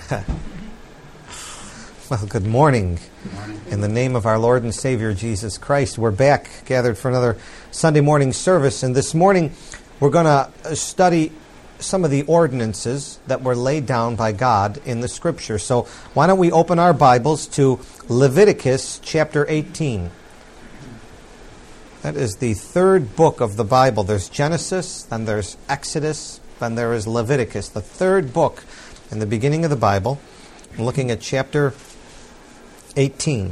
Well, good morning. Good morning. In the name of our Lord and Savior, Jesus Christ, we're back, gathered for another Sunday morning service. And this morning, we're going to study some of the ordinances that were laid down by God in the Scripture. So why don't we open our Bibles to Leviticus chapter 18. That is the third book of the Bible. There's Genesis, then there's Exodus, then there is Leviticus, the third book in the beginning of the Bible. I'm looking at chapter 18.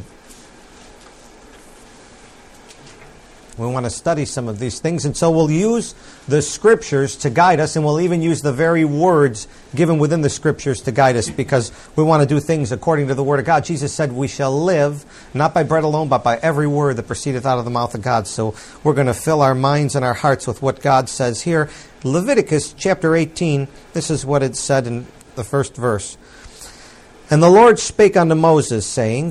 We want to study some of these things, and so we'll use the Scriptures to guide us, and we'll even use the very words given within the Scriptures to guide us, because we want to do things according to the Word of God. Jesus said we shall live, not by bread alone, but by every word that proceedeth out of the mouth of God. So we're going to fill our minds and our hearts with what God says here. Leviticus chapter 18, this is what it said in the first verse. And the Lord spake unto Moses, saying,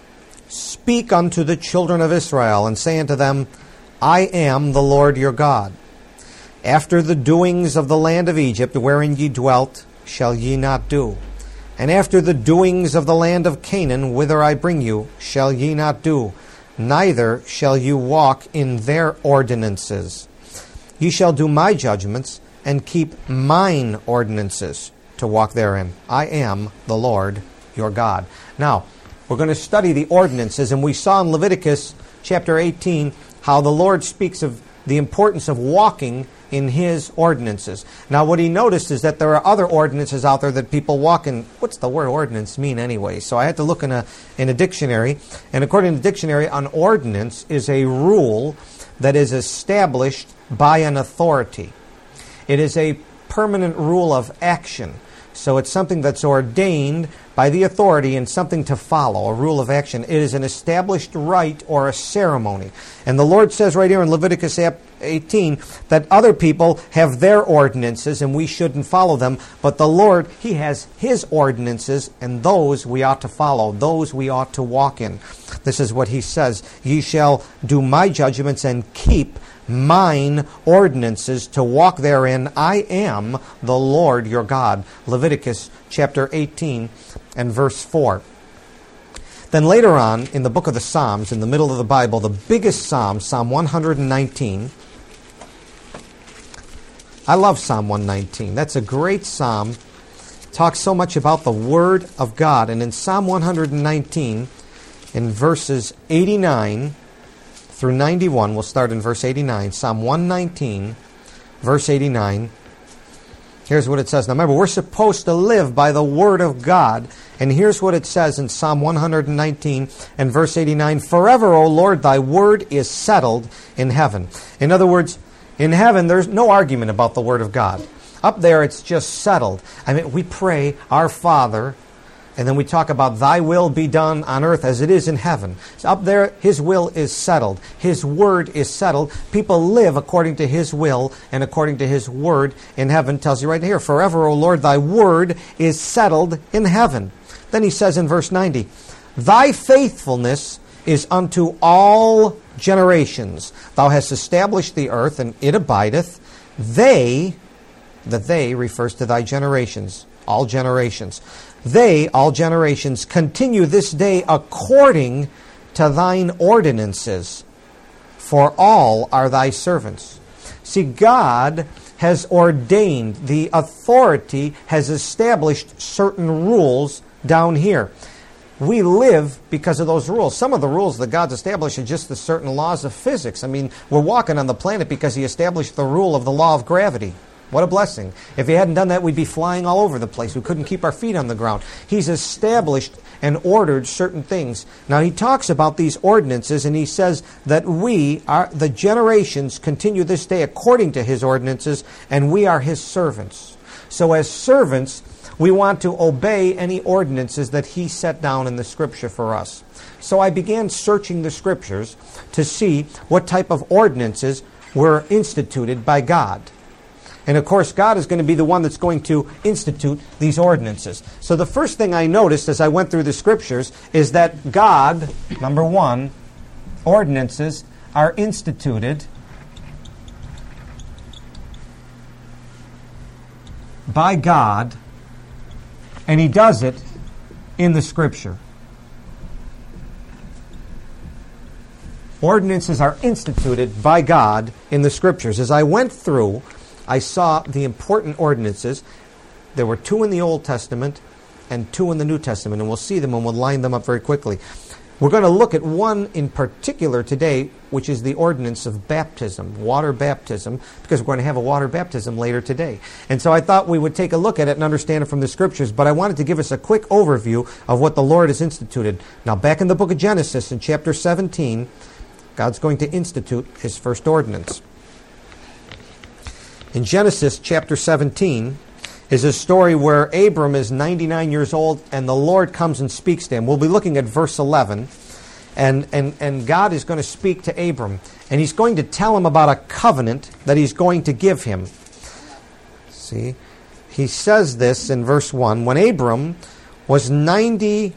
Speak unto the children of Israel, and say unto them, I am the Lord your God. After the doings of the land of Egypt, wherein ye dwelt, shall ye not do. And after the doings of the land of Canaan, whither I bring you, shall ye not do. Neither shall you walk in their ordinances. Ye shall do my judgments, and keep mine ordinances, to walk therein. I am the Lord your God. Now, we're going to study the ordinances, and we saw in Leviticus chapter 18 how the Lord speaks of the importance of walking in His ordinances. Now, what He noticed is that there are other ordinances out there that people walk in. What's the word ordinance mean anyway? So I had to look in a dictionary, and according to the dictionary, an ordinance is a rule that is established by an authority. It is a permanent rule of action. So it's something that's ordained by the authority and something to follow, a rule of action. It is an established rite or a ceremony. And the Lord says right here in Leviticus 18 that other people have their ordinances and we shouldn't follow them. But the Lord, He has His ordinances, and those we ought to follow, those we ought to walk in. This is what He says, Ye shall do my judgments and keep mine ordinances to walk therein. I am the Lord your God. Leviticus chapter 18 and verse 4. Then later on in the book of the Psalms, in the middle of the Bible, the biggest Psalm, Psalm 119. I love Psalm 119. That's a great psalm. It talks so much about the Word of God. And in Psalm 119, in verses 89 through 91, we'll start in verse 89. Psalm 119, verse 89. Here's what it says. Now remember, we're supposed to live by the Word of God. And here's what it says in Psalm 119 and verse 89. Forever, O Lord, thy word is settled in heaven. In other words, in heaven, there's no argument about the Word of God. Up there, it's just settled. I mean, we pray, Our Father, and then we talk about thy will be done on earth as it is in heaven. So up there, His will is settled. His word is settled. People live according to His will and according to His word in heaven. It tells you right here, Forever, O Lord, thy word is settled in heaven. Then He says in verse 90, Thy faithfulness is unto all generations. Thou hast established the earth, and it abideth. They refers to thy generations, all generations. They, all generations, continue this day according to thine ordinances, for all are thy servants. See, God has ordained, the authority has established certain rules down here. We live because of those rules. Some of the rules that God's established are just the certain laws of physics. I mean, we're walking on the planet because He established the rule of the law of gravity. What a blessing. If He hadn't done that, we'd be flying all over the place. We couldn't keep our feet on the ground. He's established and ordered certain things. Now, He talks about these ordinances, and He says that the generations, continue this day according to His ordinances, and we are His servants. So as servants, we want to obey any ordinances that He set down in the Scripture for us. So I began searching the Scriptures to see what type of ordinances were instituted by God. And of course, God is going to be the one that's going to institute these ordinances. So the first thing I noticed as I went through the Scriptures is that God, number one, ordinances are instituted by God And he does it in the Scripture. Ordinances are instituted by God in the Scriptures. As I went through, I saw the important ordinances. There were 2 in the Old Testament and 2 in the New Testament, and we'll see them and we'll line them up very quickly. We're going to look at one in particular today, which is the ordinance of baptism, water baptism, because we're going to have a water baptism later today. And so I thought we would take a look at it and understand it from the Scriptures, but I wanted to give us a quick overview of what the Lord has instituted. Now, back in the book of Genesis, in chapter 17, God's going to institute His first ordinance. In Genesis chapter 17 is a story where Abram is 99 years old and the Lord comes and speaks to him. We'll be looking at verse 11. And God is going to speak to Abram. And He's going to tell him about a covenant that He's going to give him. See? He says this in verse 1. When Abram was 90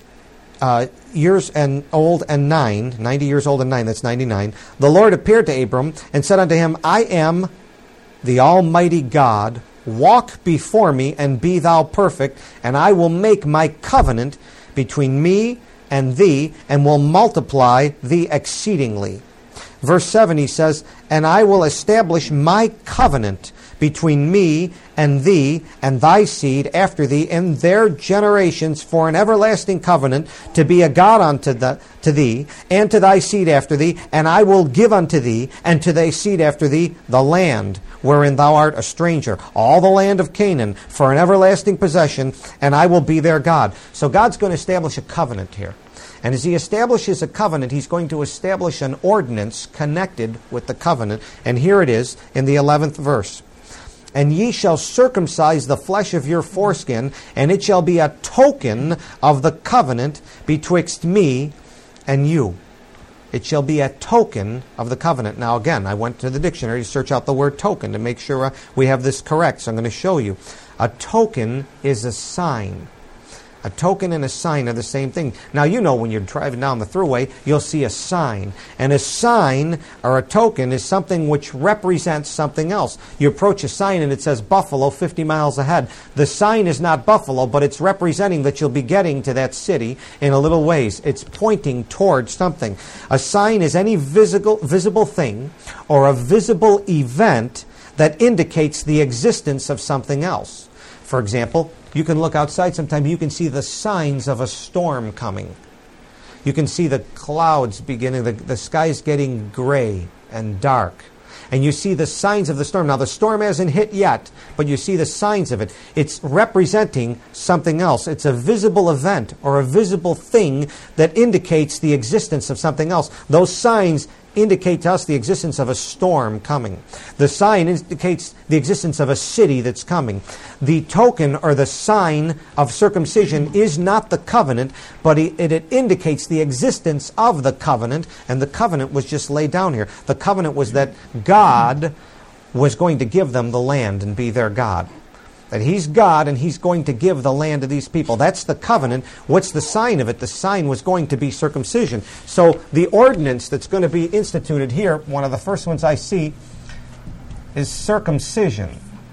years old and 9, 90 years old and 9, that's 99, the Lord appeared to Abram and said unto him, I am the Almighty God. Walk before me and be thou perfect, and I will make my covenant between me and thee, and will multiply thee exceedingly. Verse 7, he says, and I will establish my covenant between me and thee and thy seed after thee in their generations for an everlasting covenant, to be a God unto thee and to thy seed after thee, and I will give unto thee and to thy seed after thee the land wherein thou art a stranger, all the land of Canaan, for an everlasting possession, and I will be their God. So God's going to establish a covenant here. And as He establishes a covenant, He's going to establish an ordinance connected with the covenant. And here it is in the 11th verse. And ye shall circumcise the flesh of your foreskin, and it shall be a token of the covenant betwixt me and you. It shall be a token of the covenant. Now again, I went to the dictionary to search out the word token to make sure we have this correct. So I'm going to show you. A token is a sign. A token and a sign are the same thing. Now, you know when you're driving down the thruway, you'll see a sign. And a sign or a token is something which represents something else. You approach a sign and it says Buffalo 50 miles ahead. The sign is not Buffalo, but it's representing that you'll be getting to that city in a little ways. It's pointing towards something. A sign is any visible thing or a visible event that indicates the existence of something else. For example, you can look outside sometime, you can see the signs of a storm coming. You can see the clouds beginning, the sky's getting gray and dark. And you see the signs of the storm. Now, the storm hasn't hit yet, but you see the signs of it. It's representing something else. It's a visible event or a visible thing that indicates the existence of something else. Those signs indicate to us the existence of a storm coming. The sign indicates the existence of a city that's coming. The token or the sign of circumcision is not the covenant, but it indicates the existence of the covenant, and the covenant was just laid down here. The covenant was that God was going to give them the land and be their God. That He's God and He's going to give the land to these people. That's the covenant. What's the sign of it? The sign was going to be circumcision. So the ordinance that's going to be instituted here, one of the first ones I see, is circumcision.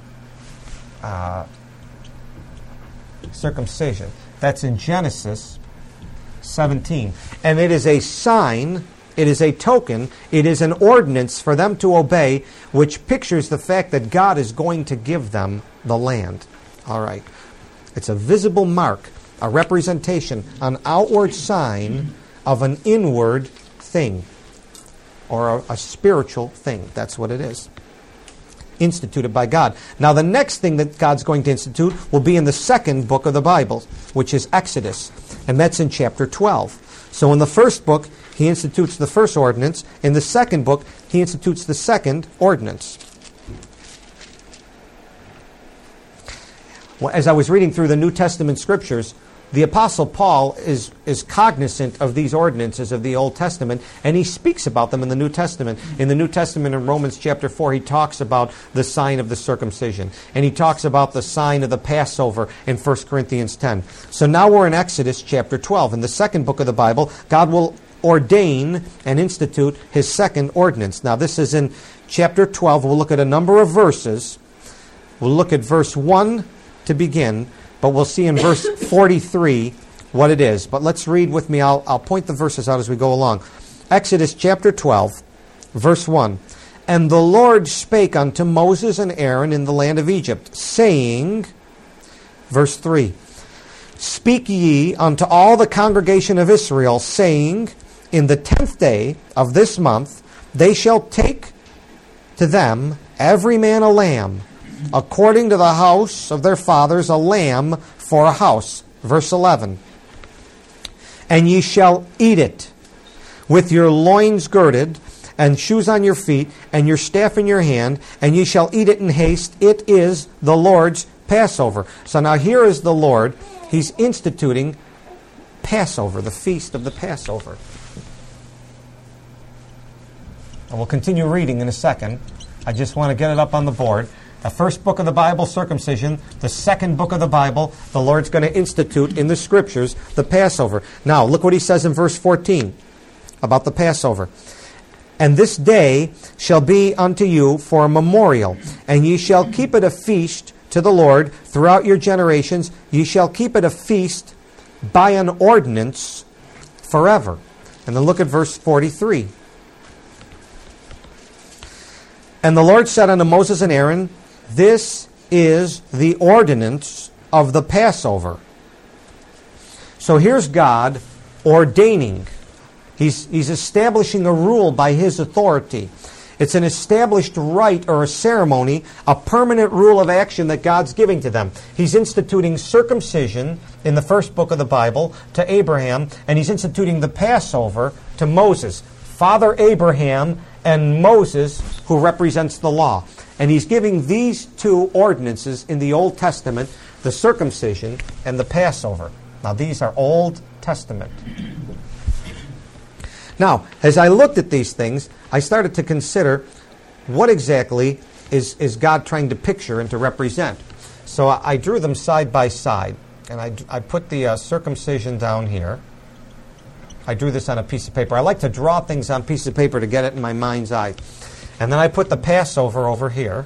Circumcision. That's in Genesis 17. And it is a sign, it is a token, it is an ordinance for them to obey, which pictures the fact that God is going to give them the land. All right. It's a visible mark, a representation, an outward sign of an inward thing or a spiritual thing. That's what it is. Instituted by God. Now, the next thing that God's going to institute will be in the second book of the Bible, which is Exodus, and that's in chapter 12. So in the first book, He institutes the first ordinance. In the second book, He institutes the second ordinance. Well, as I was reading through the New Testament scriptures, the Apostle Paul is cognizant of these ordinances of the Old Testament, and he speaks about them in the New Testament. In the New Testament, in Romans chapter 4, he talks about the sign of the circumcision, and he talks about the sign of the Passover in 1 Corinthians 10. So now we're in Exodus chapter 12. In the second book of the Bible, God will ordain and institute His second ordinance. Now this is in chapter 12. We'll look at a number of verses. We'll look at verse 1 to begin. but we'll see in verse 43 what it is. But let's read with me. I'll point the verses out as we go along. Exodus chapter 12, verse 1. And the Lord spake unto Moses and Aaron in the land of Egypt, saying, verse 3, Speak ye unto all the congregation of Israel, saying, In the 10th day of this month they shall take to them every man a lamb, according to the house of their fathers, a lamb for a house. Verse 11. And ye shall eat it with your loins girded, and shoes on your feet, and your staff in your hand, and ye shall eat it in haste. It is the Lord's Passover. So now here is the Lord. He's instituting Passover, the feast of the Passover. And we'll continue reading in a second. I just want to get it up on the board. The first book of the Bible, circumcision. The second book of the Bible, the Lord's going to institute in the Scriptures the Passover. Now, look what he says in verse 14 about the Passover. And this day shall be unto you for a memorial, and ye shall keep it a feast to the Lord throughout your generations. Ye shall keep it a feast by an ordinance forever. And then look at verse 43. And the Lord said unto Moses and Aaron, This is the ordinance of the Passover. So here's God ordaining. He's establishing a rule by his authority. It's an established rite or a ceremony, a permanent rule of action that God's giving to them. He's instituting circumcision in the first book of the Bible to Abraham, and he's instituting the Passover to Moses. Father Abraham and Moses, who represents the law. And he's giving these two ordinances in the Old Testament, the circumcision and the Passover. Now these are Old Testament. Now, as I looked at these things, I started to consider what exactly is God trying to picture and to represent. So I drew them side by side, and I put the circumcision down here. I drew this on a piece of paper. I like to draw things on pieces of paper to get it in my mind's eye. And then I put the Passover over here.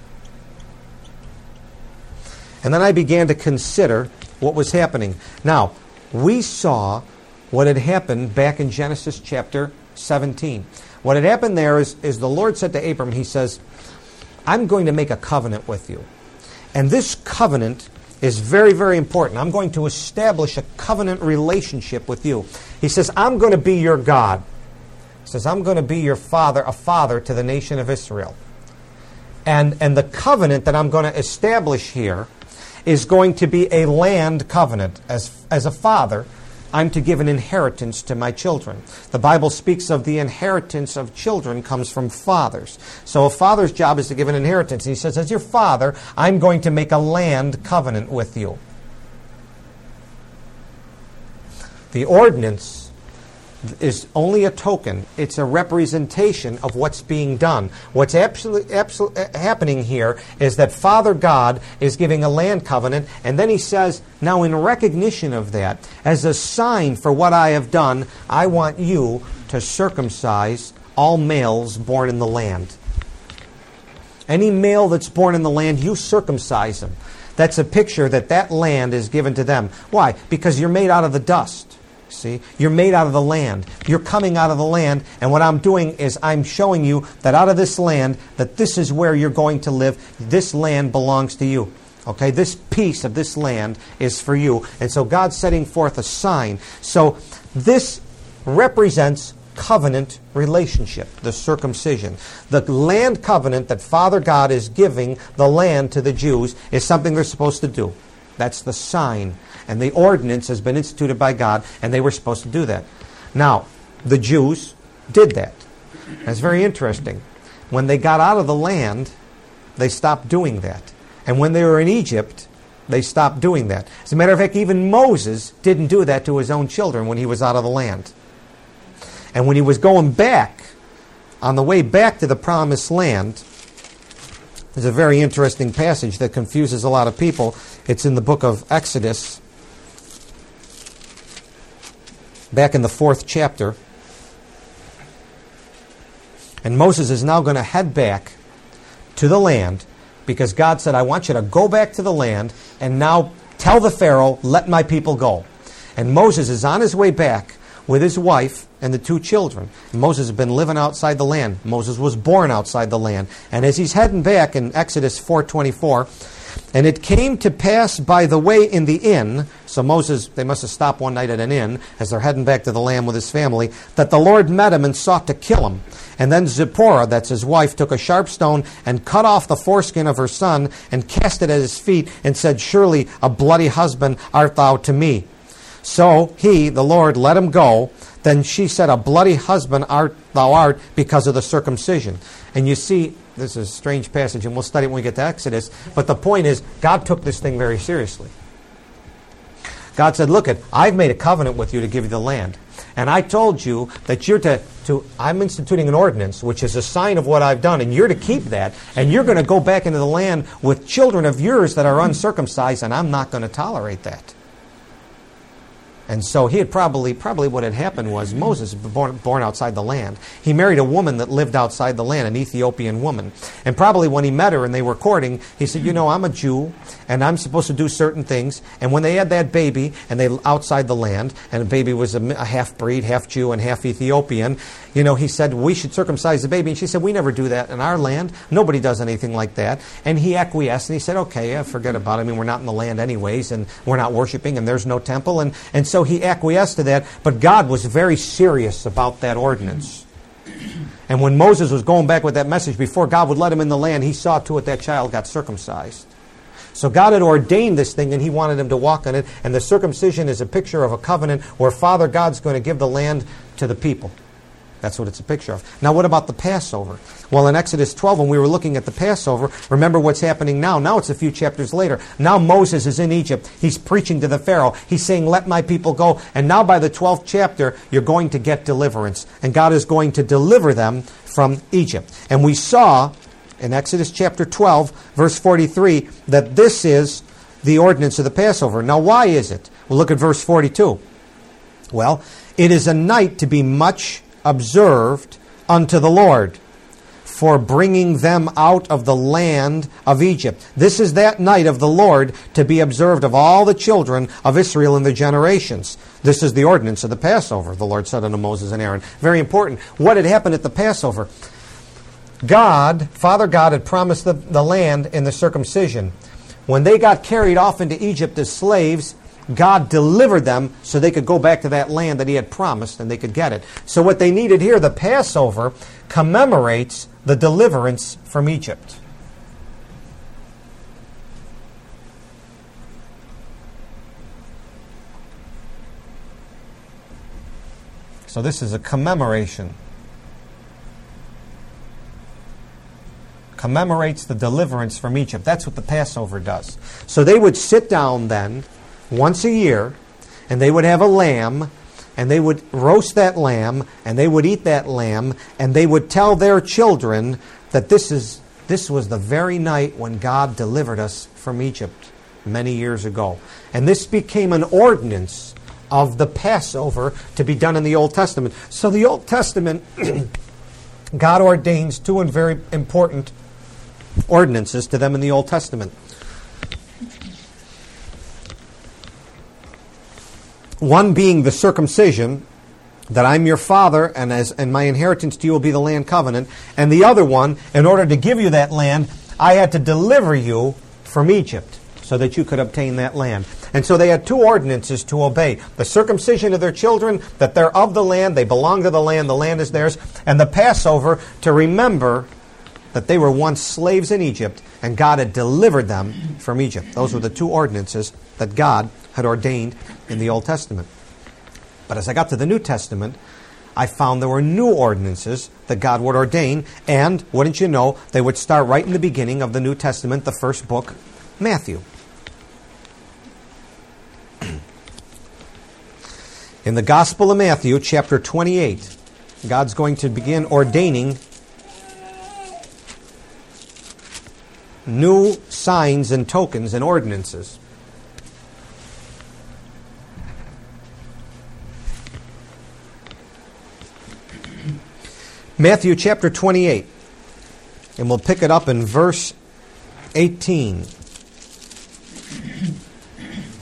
And then I began to consider what was happening. Now, we saw what had happened back in Genesis chapter 17. What had happened there is the Lord said to Abram, he says, I'm going to make a covenant with you. And this covenant is very, very important. I'm going to establish a covenant relationship with you. He says, I'm going to be your God. He says, I'm going to be your father, a father to the nation of Israel. And the covenant that I'm going to establish here is going to be a land covenant. As a father, I'm to give an inheritance to my children. The Bible speaks of the inheritance of children comes from fathers. So a father's job is to give an inheritance. And he says, as your father, I'm going to make a land covenant with you. The ordinance is only a token. It's a representation of what's being done. What's absolutely happening here is that Father God is giving a land covenant, and then he says, now in recognition of that, as a sign for what I have done, I want you to circumcise all males born in the land. Any male that's born in the land, you circumcise him. That's a picture that land is given to them. Why? Because you're made out of the dust. See, you're made out of the land. You're coming out of the land, and what I'm doing is I'm showing you that out of this land, that this is where you're going to live. This land belongs to you. Okay, this piece of this land is for you. And so God's setting forth a sign. So this represents covenant relationship, the circumcision. The land covenant that Father God is giving the land to the Jews is something they're supposed to do. That's the sign. And the ordinance has been instituted by God, and they were supposed to do that. Now, the Jews did that. That's very interesting. When they got out of the land, they stopped doing that. And when they were in Egypt, they stopped doing that. As a matter of fact, even Moses didn't do that to his own children when he was out of the land. And when he was going back, on the way back to the promised land, there's a very interesting passage that confuses a lot of people. It's in the book of Exodus, back in the 4th chapter. And Moses is now going to head back to the land because God said, I want you to go back to the land and now Tell the Pharaoh, let my people go. And Moses is on his way back with his wife and the 2 children. And Moses has been living outside the land. Moses was born outside the land. And as he's heading back in Exodus 4:24, and it came to pass by the way in the inn, so Moses, they must have stopped one night at an inn as they're heading back to the land with his family, that the Lord met him and sought to kill him. And then Zipporah, that's his wife, took a sharp stone and cut off the foreskin of her son and cast it at his feet and said, surely a bloody husband art thou to me. So he, the Lord, let him go. Then she said, a bloody husband thou art because of the circumcision. And you see, this is a strange passage, and we'll study it when we get to Exodus. But the point is, God took this thing very seriously. God said, look, I've made a covenant with you to give you the land. And I told you that you're I'm instituting an ordinance, which is a sign of what I've done, and you're to keep that. And you're going to go back into the land with children of yours that are uncircumcised, and I'm not going to tolerate that. And so he had probably what had happened was Moses was born outside the land. He married a woman that lived outside the land, an Ethiopian woman. And probably when he met her and they were courting, he said, I'm a Jew and I'm supposed to do certain things. And when they had that baby and they outside the land, and the baby was a half-breed, half Jew and half Ethiopian, he said, we should circumcise the baby. And she said, we never do that in our land. Nobody does anything like that. And he acquiesced and he said, okay, yeah, forget about it. I mean, we're not in the land anyways, and we're not worshiping, and there's no temple. And so he acquiesced to that, but God was very serious about that ordinance. And when Moses was going back with that message, before God would let him in the land, he saw to it that child got circumcised. So God had ordained this thing, and he wanted him to walk on it, and the circumcision is a picture of a covenant where Father God's going to give the land to the people. That's what it's a picture of. Now, what about the Passover? Well, in Exodus 12, when we were looking at the Passover, remember what's happening now. Now it's a few chapters later. Now Moses is in Egypt. He's preaching to the Pharaoh. He's saying, let my people go. And now by the 12th chapter, you're going to get deliverance. And God is going to deliver them from Egypt. And we saw in Exodus chapter 12, verse 43, that this is the ordinance of the Passover. Now, why is it? Well, look at verse 42. Well, it is a night to be much observed unto the Lord for bringing them out of the land of Egypt. This is that night of the Lord to be observed of all the children of Israel in their generations. This is the ordinance of the Passover, the Lord said unto Moses and Aaron. Very important. What had happened at the Passover? Father God had promised the land in the circumcision. When they got carried off into Egypt as slaves, God delivered them so they could go back to that land that he had promised and they could get it. So what they needed here, the Passover, commemorates the deliverance from Egypt. So this is a commemoration. Commemorates the deliverance from Egypt. That's what the Passover does. So they would sit down then once a year, and they would have a lamb, and they would roast that lamb, and they would eat that lamb, and they would tell their children that this was the very night when God delivered us from Egypt many years ago. And this became an ordinance of the Passover to be done in the Old Testament. So the Old Testament, God ordains two very important ordinances to them in the Old Testament. One being the circumcision, that I'm your father, and my inheritance to you will be the land covenant. And the other one, in order to give you that land, I had to deliver you from Egypt so that you could obtain that land. And so they had two ordinances to obey. The circumcision of their children, that they're of the land, they belong to the land is theirs. And the Passover, to remember that they were once slaves in Egypt, and God had delivered them from Egypt. Those were the two ordinances that God had ordained in the Old Testament. But as I got to the New Testament, I found there were new ordinances that God would ordain, and, wouldn't you know, they would start right in the beginning of the New Testament, the first book, Matthew. In the Gospel of Matthew, chapter 28, God's going to begin ordaining new signs and tokens and ordinances. Matthew chapter 28, and we'll pick it up in verse 18.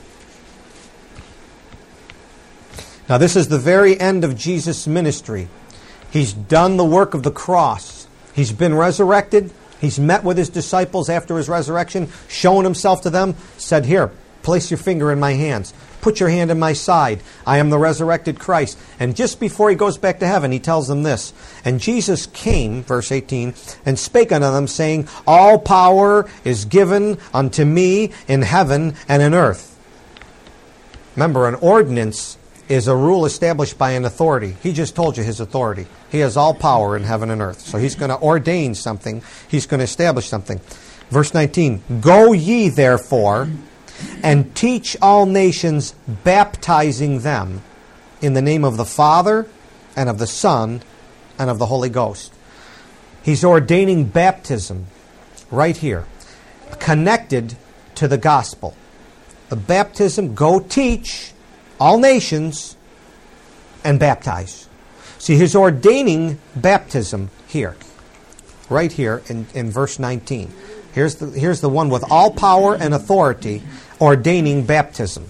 Now, this is the very end of Jesus' ministry. He's done the work of the cross. He's been resurrected. He's met with his disciples after his resurrection, shown himself to them, said, "Here, place your finger in my hands. Put your hand in my side. I am the resurrected Christ." And just before he goes back to heaven, he tells them this. "And Jesus came," verse 18, "and spake unto them, saying, All power is given unto me in heaven and in earth." Remember, an ordinance is a rule established by an authority. He just told you his authority. He has all power in heaven and earth. So he's going to ordain something. He's going to establish something. Verse 19, "Go ye therefore and teach all nations, baptizing them in the name of the Father and of the Son and of the Holy Ghost." He's ordaining baptism right here, connected to the gospel. The baptism, go teach all nations and baptize. See, he's ordaining baptism here, right here in verse 19. Here's the one with all power and authority ordaining baptism.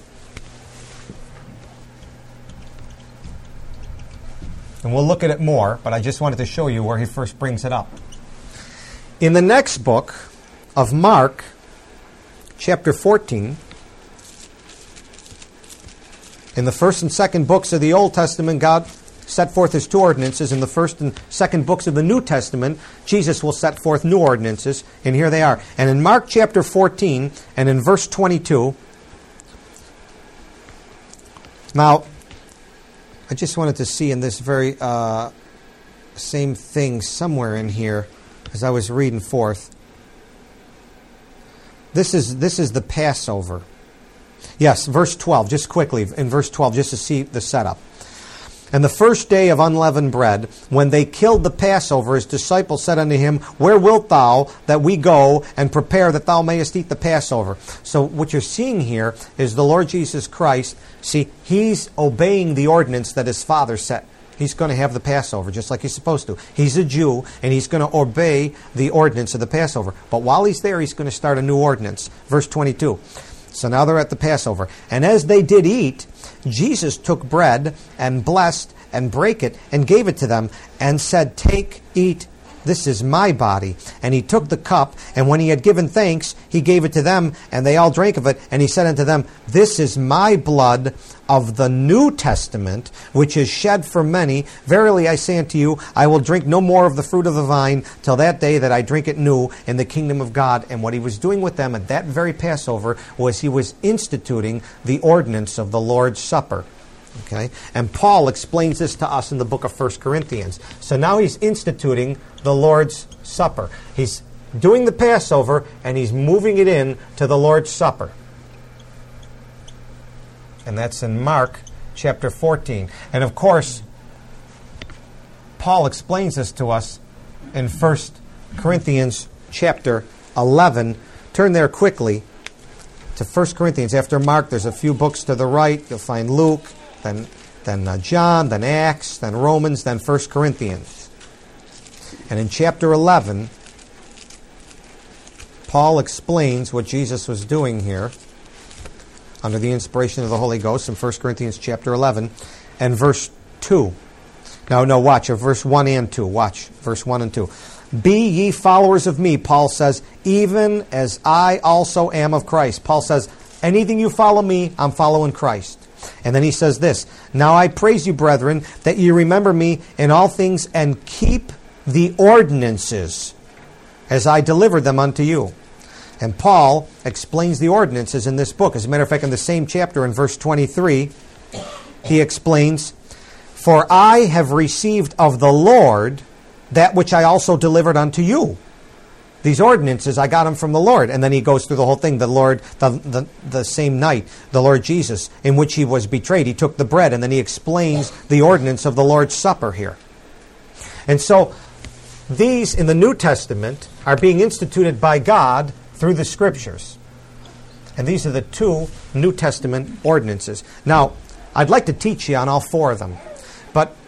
And we'll look at it more, but I just wanted to show you where he first brings it up. In the next book of Mark, chapter 14, in the first and second books of the Old Testament, God set forth his two ordinances. In the first and second books of the New Testament, Jesus will set forth new ordinances, and here they are. And in Mark chapter 14 and in verse 22, now, I just wanted to see in this very same thing somewhere in here as I was reading forth. This is the Passover. Yes, verse 12, just quickly, in verse 12, just to see the setup. "And the first day of unleavened bread, when they killed the Passover, his disciples said unto him, Where wilt thou that we go and prepare that thou mayest eat the Passover?" So what you're seeing here is the Lord Jesus Christ. See, he's obeying the ordinance that his Father set. He's going to have the Passover just like he's supposed to. He's a Jew, and he's going to obey the ordinance of the Passover. But while he's there, he's going to start a new ordinance. Verse 22. So now they're at the Passover. "And as they did eat, Jesus took bread and blessed and brake it and gave it to them and said, Take, eat, this is my body. And he took the cup, and when he had given thanks, he gave it to them, and they all drank of it. And he said unto them, This is my blood of the New Testament, which is shed for many. Verily I say unto you, I will drink no more of the fruit of the vine till that day that I drink it new in the kingdom of God." And what he was doing with them at that very Passover was he was instituting the ordinance of the Lord's Supper. Okay? And Paul explains this to us in the book of 1 Corinthians. So now he's instituting the Lord's Supper. He's doing the Passover, and he's moving it in to the Lord's Supper. And that's in Mark chapter 14. And of course, Paul explains this to us in 1 Corinthians chapter 11. Turn there quickly to 1 Corinthians. After Mark, there's a few books to the right. You'll find Luke, then John, then Acts, then Romans, then 1 Corinthians. And in chapter 11, Paul explains what Jesus was doing here under the inspiration of the Holy Ghost in 1 Corinthians chapter 11 and verse 2. No, watch, verse 1 and 2. Watch, verse 1 and 2. "Be ye followers of me," Paul says, "even as I also am of Christ." Paul says, anything you follow me, I'm following Christ. And then he says this, "Now I praise you, brethren, that ye remember me in all things and keep the ordinances as I delivered them unto you." And Paul explains the ordinances in this book. As a matter of fact, in the same chapter, in verse 23, he explains, "For I have received of the Lord that which I also delivered unto you." These ordinances, I got them from the Lord. And then he goes through the whole thing. The Lord, the same night, the Lord Jesus, in which he was betrayed, he took the bread, and then he explains the ordinance of the Lord's Supper here. And so these in the New Testament are being instituted by God through the Scriptures. And these are the two New Testament ordinances. Now, I'd like to teach you on all four of them. But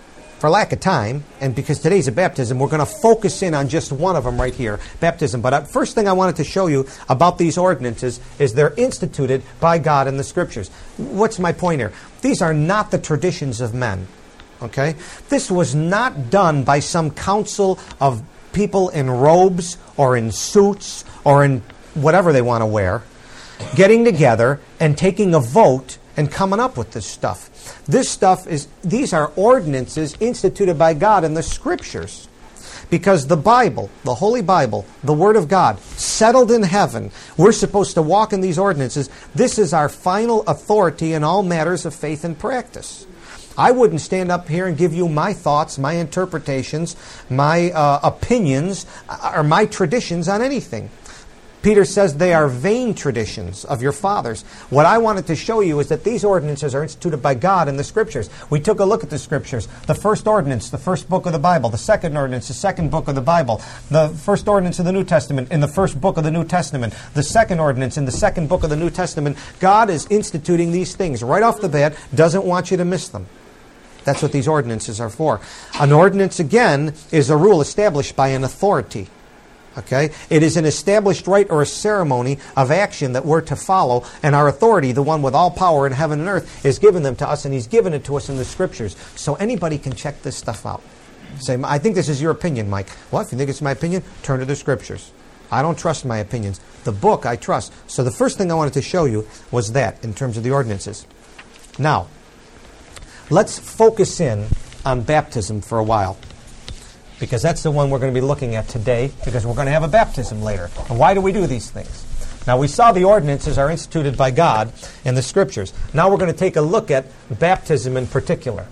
for lack of time, and because today's a baptism, we're going to focus in on just one of them right here, baptism. But first thing I wanted to show you about these ordinances is they're instituted by God in the Scriptures. What's my point here? These are not the traditions of men. Okay? This was not done by some council of people in robes or in suits or in whatever they want to wear, getting together and taking a vote and coming up with this stuff. These are ordinances instituted by God in the Scriptures. Because the Bible, the Holy Bible, the Word of God, settled in heaven, we're supposed to walk in these ordinances. This is our final authority in all matters of faith and practice. I wouldn't stand up here and give you my thoughts, my interpretations, my opinions, or my traditions on anything. Peter says they are vain traditions of your fathers. What I wanted to show you is that these ordinances are instituted by God in the Scriptures. We took a look at the Scriptures. The first ordinance, the first book of the Bible. The second ordinance, the second book of the Bible. The first ordinance of the New Testament in the first book of the New Testament. The second ordinance in the second book of the New Testament. God is instituting these things right off the bat, doesn't want you to miss them. That's what these ordinances are for. An ordinance, again, is a rule established by an authority. Okay? It is an established rite or a ceremony of action that we're to follow, and our authority, the one with all power in heaven and earth, is given them to us, and He's given it to us in the Scriptures. So anybody can check this stuff out. Say, I think this is your opinion, Mike. Well, if you think it's my opinion, turn to the Scriptures. I don't trust my opinions. The book I trust. So the first thing I wanted to show you was that in terms of the ordinances. Now, let's focus in on baptism for a while, because that's the one we're going to be looking at today, because we're going to have a baptism later. And why do we do these things? Now, we saw the ordinances are instituted by God in the Scriptures. Now we're going to take a look at baptism in particular,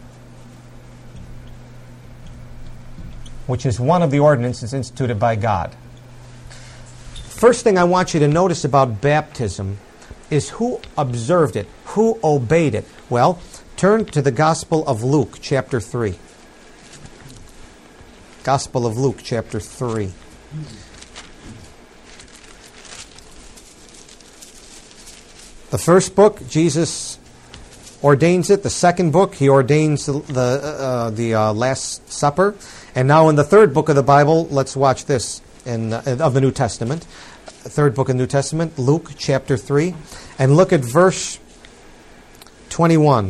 which is one of the ordinances instituted by God. First thing I want you to notice about baptism is who observed it, who obeyed it. Well, turn to the Gospel of Luke, chapter 3. Gospel of Luke, chapter 3. The first book, Jesus ordains it. The second book, He ordains the Last Supper. And now in the third book of the Bible, let's watch this of the New Testament. Third book of the New Testament, Luke, chapter 3. And look at verse 21.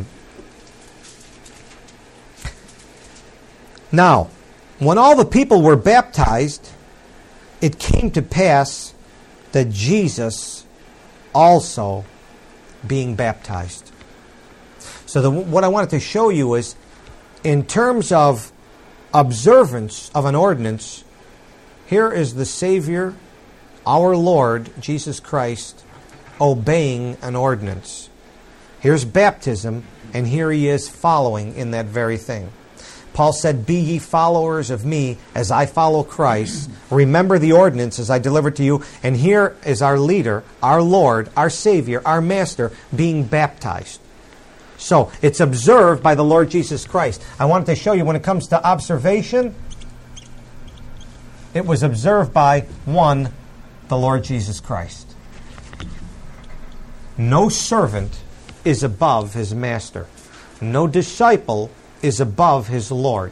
Now, when all the people were baptized, it came to pass that Jesus also being baptized. So what I wanted to show you is, in terms of observance of an ordinance, here is the Savior, our Lord, Jesus Christ, obeying an ordinance. Here's baptism, and here He is following in that very thing. Paul said, "Be ye followers of me as I follow Christ. Remember the ordinance as I delivered to you." And here is our leader, our Lord, our Savior, our Master, being baptized. So it's observed by the Lord Jesus Christ. I wanted to show you, when it comes to observation, it was observed by one, the Lord Jesus Christ. No servant is above his master. No disciple is above his Lord.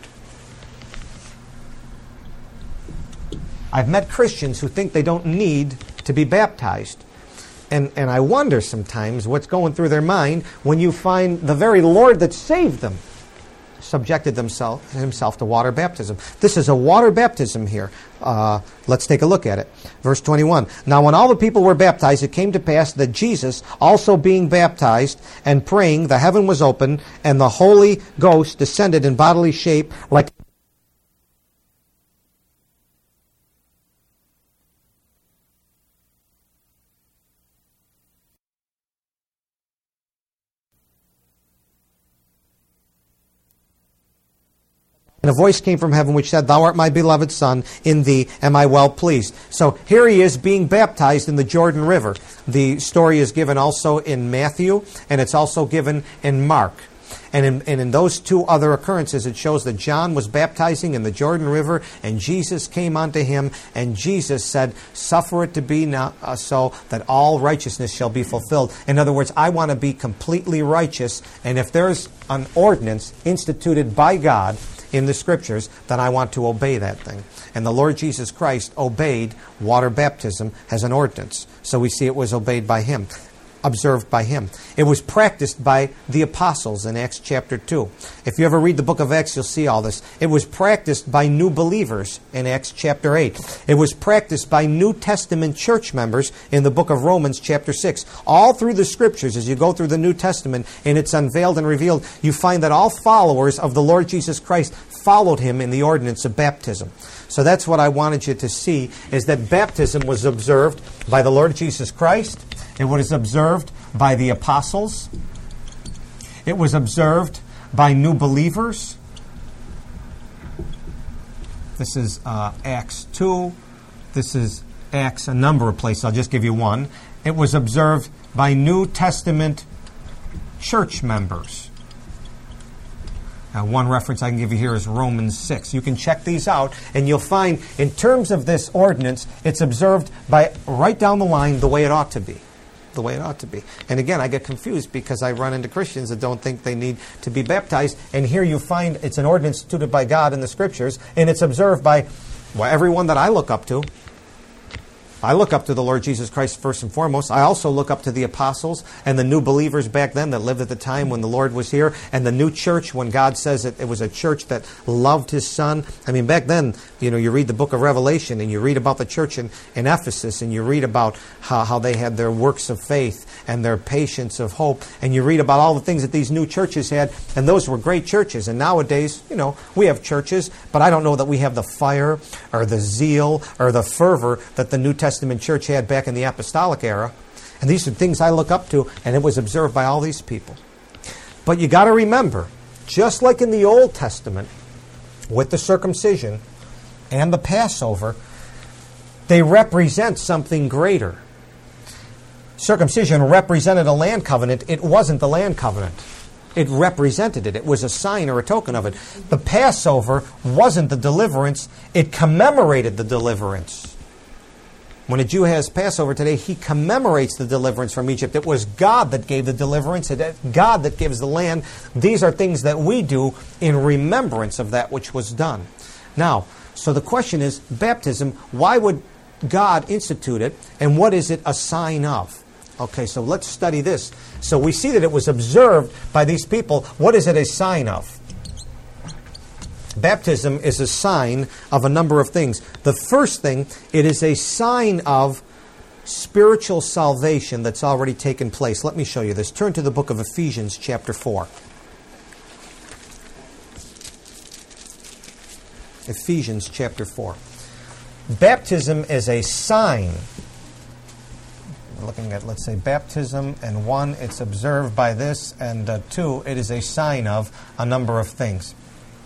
I've met Christians who think they don't need to be baptized. And I wonder sometimes what's going through their mind when you find the very Lord that saved them subjected himself to water baptism. This is a water baptism here. Let's take a look at it. Verse 21. Now when all the people were baptized, it came to pass that Jesus, also being baptized and praying, the heaven was opened, and the Holy Ghost descended in bodily shape like and a voice came from heaven which said, "Thou art my beloved Son, in thee am I well pleased." So here He is being baptized in the Jordan River. The story is given also in Matthew, and it's also given in Mark. And in those two other occurrences, it shows that John was baptizing in the Jordan River, and Jesus came unto him, and Jesus said, suffer it to be now, so that all righteousness shall be fulfilled. In other words, I want to be completely righteous, and if there's an ordinance instituted by God in the Scriptures, then I want to obey that thing. And the Lord Jesus Christ obeyed water baptism as an ordinance. So we see it was obeyed by him, observed by him. It was practiced by the apostles in Acts chapter 2. If you ever read the book of Acts, you'll see all this. It was practiced by new believers in Acts chapter 8. It was practiced by New Testament church members in the book of Romans chapter 6. All through the Scriptures, as you go through the New Testament and it's unveiled and revealed, you find that all followers of the Lord Jesus Christ followed him in the ordinance of baptism. So that's what I wanted you to see, is that baptism was observed by the Lord Jesus Christ. It was observed by the apostles. It was observed by new believers. This is Acts 2. This is Acts, a number of places. I'll just give you one. It was observed by New Testament church members. Now, one reference I can give you here is Romans 6. You can check these out, and you'll find, in terms of this ordinance, it's observed by right down the line the way it ought to be. The way it ought to be. And again, I get confused because I run into Christians that don't think they need to be baptized. And here you find it's an ordinance instituted by God in the Scriptures, and it's observed by everyone that I look up to. I look up to the Lord Jesus Christ first and foremost. I also look up to the apostles and the new believers back then that lived at the time when the Lord was here, and the new church when God says that it was a church that loved his Son. I mean, back then, you read the book of Revelation and you read about the church in Ephesus, and you read about how they had their works of faith and their patience of hope, and you read about all the things that these new churches had, and those were great churches. And nowadays, we have churches, but I don't know that we have the fire or the zeal or the fervor that the New Testament church had back in the apostolic era. And these are things I look up to, and it was observed by all these people. But you got to remember, just like in the Old Testament, with the circumcision and the Passover, they represent something greater. Circumcision represented a land covenant. It wasn't the land covenant. It represented it. It was a sign or a token of it. The Passover wasn't the deliverance. It commemorated the deliverance. When a Jew has Passover today, he commemorates the deliverance from Egypt. It was God that gave the deliverance. It's God that gives the land. These are things that we do in remembrance of that which was done. Now, so the question is, baptism, why would God institute it, and what is it a sign of? Okay, so let's study this. So we see that it was observed by these people. What is it a sign of? Baptism is a sign of a number of things. The first thing, it is a sign of spiritual salvation that's already taken place. Let me show you this. Turn to the book of Ephesians chapter 4. Ephesians chapter 4. Baptism is a sign. We're looking at, let's say, baptism, and 1, it's observed by this, and 2, it is a sign of a number of things.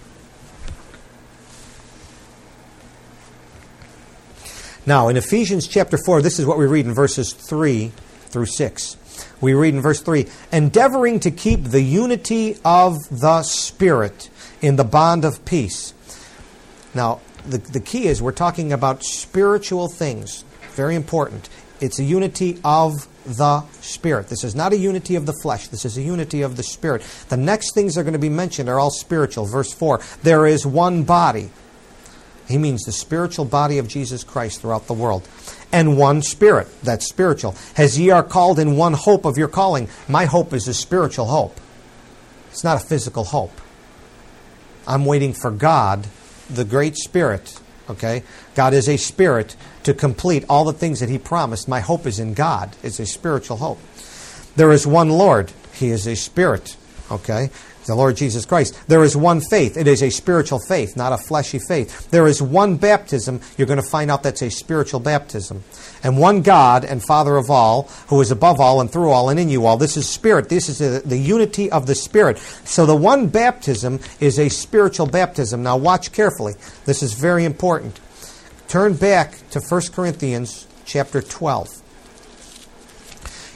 Now, in Ephesians chapter 4, this is what we read in verses 3 through 6. We read in verse 3, endeavoring to keep the unity of the Spirit in the bond of peace. Now, the key is we're talking about spiritual things. Very important. It's a unity of the Spirit. This is not a unity of the flesh. This is a unity of the Spirit. The next things that are going to be mentioned are all spiritual. Verse 4, there is one body. He means the spiritual body of Jesus Christ throughout the world. And one Spirit, that's spiritual. As ye are called in one hope of your calling. My hope is a spiritual hope. It's not a physical hope. I'm waiting for God, the great Spirit. Okay? God is a Spirit to complete all the things that He promised. My hope is in God. It's a spiritual hope. There is one Lord. He is a Spirit. Okay? The Lord Jesus Christ. There is one faith. It is a spiritual faith, not a fleshy faith. There is one baptism. You're going to find out that's a spiritual baptism. And one God and Father of all, who is above all and through all and in you all. This is Spirit. This is the unity of the Spirit. So the one baptism is a spiritual baptism. Now watch carefully. This is very important. Turn back to 1 Corinthians chapter 12.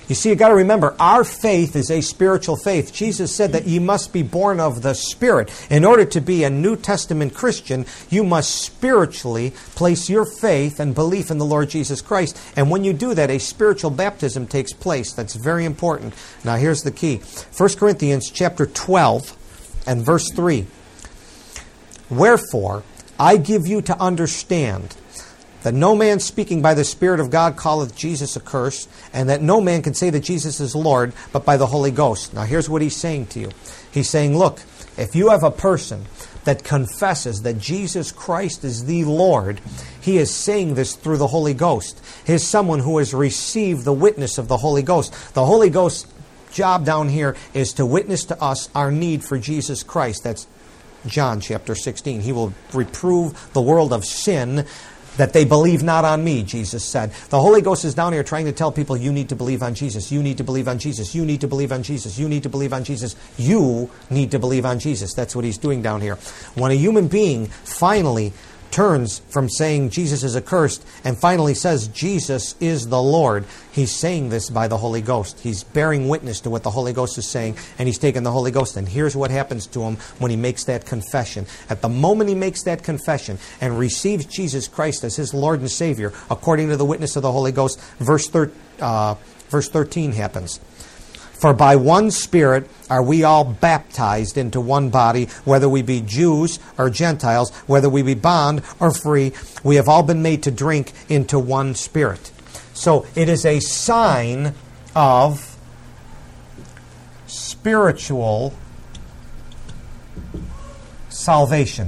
You see, you got to remember, our faith is a spiritual faith. Jesus said that ye must be born of the Spirit. In order to be a New Testament Christian, you must spiritually place your faith and belief in the Lord Jesus Christ. And when you do that, a spiritual baptism takes place. That's very important. Now, here's the key. 1 Corinthians chapter 12 and verse 3. Wherefore, I give you to understand that no man speaking by the Spirit of God calleth Jesus accursed, and that no man can say that Jesus is Lord, but by the Holy Ghost. Now here's what he's saying to you. He's saying, look, if you have a person that confesses that Jesus Christ is the Lord, he is saying this through the Holy Ghost. He is someone who has received the witness of the Holy Ghost. The Holy Ghost's job down here is to witness to us our need for Jesus Christ. That's John chapter 16. He will reprove the world of sin, that they believe not on me, Jesus said. The Holy Ghost is down here trying to tell people, you need to believe on Jesus. You need to believe on Jesus. You need to believe on Jesus. You need to believe on Jesus. You need to believe on Jesus. That's what he's doing down here. When a human being finally turns from saying Jesus is accursed and finally says Jesus is the Lord, he's saying this by the Holy Ghost. He's bearing witness to what the Holy Ghost is saying, and he's taking the Holy Ghost. And here's what happens to him when he makes that confession. At the moment he makes that confession and receives Jesus Christ as his Lord and Savior, according to the witness of the Holy Ghost, verse 13 happens. For by one Spirit are we all baptized into one body, whether we be Jews or Gentiles, whether we be bond or free, we have all been made to drink into one Spirit. So it is a sign of spiritual salvation.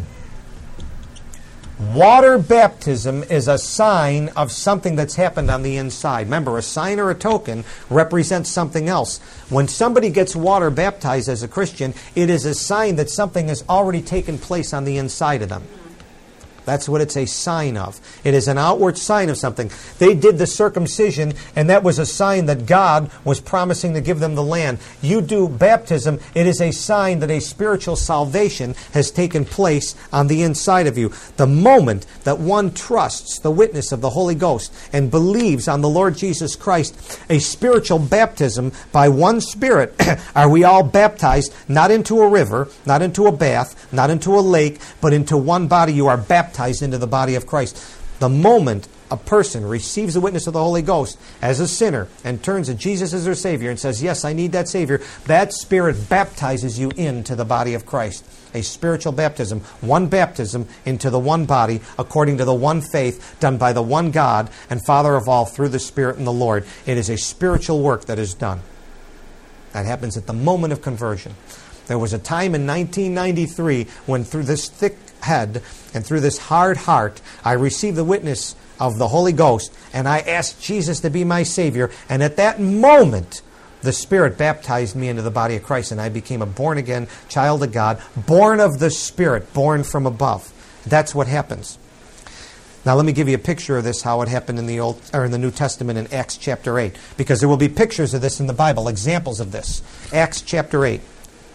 Water baptism is a sign of something that's happened on the inside. Remember, a sign or a token represents something else. When somebody gets water baptized as a Christian, it is a sign that something has already taken place on the inside of them. That's what it's a sign of. It is an outward sign of something. They did the circumcision, and that was a sign that God was promising to give them the land. You do baptism, it is a sign that a spiritual salvation has taken place on the inside of you. The moment that one trusts the witness of the Holy Ghost and believes on the Lord Jesus Christ, a spiritual baptism by one Spirit, are we all baptized, not into a river, not into a bath, not into a lake, but into one body. You are baptized into the body of Christ. The moment a person receives the witness of the Holy Ghost as a sinner and turns to Jesus as their Savior and says, yes, I need that Savior, that Spirit baptizes you into the body of Christ. A spiritual baptism, one baptism into the one body, according to the one faith, done by the one God and Father of all through the Spirit and the Lord. It is a spiritual work that is done. That happens at the moment of conversion. There was a time in 1993 when through this thick head and through this hard heart, I received the witness of the Holy Ghost, and I asked Jesus to be my Savior, and at that moment, the Spirit baptized me into the body of Christ, and I became a born-again child of God, born of the Spirit, born from above. That's what happens. Now let me give you a picture of this, how it happened in the New Testament in Acts chapter 8, because there will be pictures of this in the Bible, examples of this. Acts chapter 8.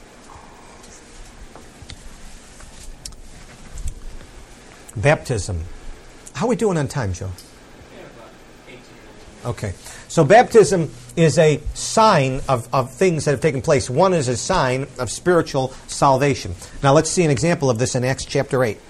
Baptism. How are we doing on time, Joe? Okay. So baptism is a sign of things that have taken place. One is a sign of spiritual salvation. Now let's see an example of this in Acts chapter 8.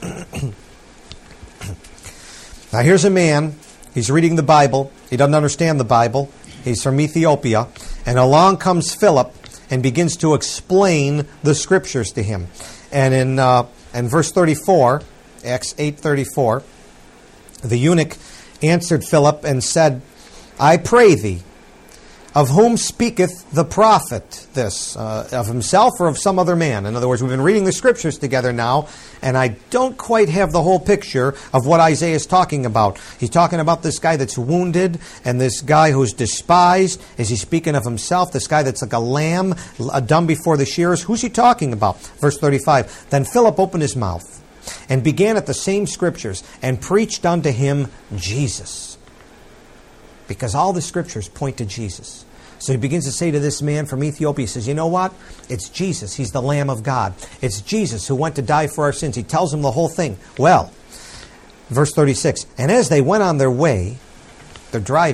Now here's a man. He's reading the Bible. He doesn't understand the Bible. He's from Ethiopia. And along comes Philip and begins to explain the Scriptures to him. And in verse 34... Acts 8:34, the eunuch answered Philip and said, I pray thee, of whom speaketh the prophet this? Of himself or of some other man? In other words, we've been reading the Scriptures together now, and I don't quite have the whole picture of what Isaiah is talking about. He's talking about this guy that's wounded and this guy who's despised. Is he speaking of himself? This guy that's like a lamb, dumb before the shearers? Who's he talking about? Verse 35, then Philip opened his mouth and began at the same Scriptures, and preached unto him Jesus. Because all the Scriptures point to Jesus. So he begins to say to this man from Ethiopia, he says, you know what? It's Jesus. He's the Lamb of God. It's Jesus who went to die for our sins. He tells him the whole thing. Well, verse 36, and as they went on their way, they're driving,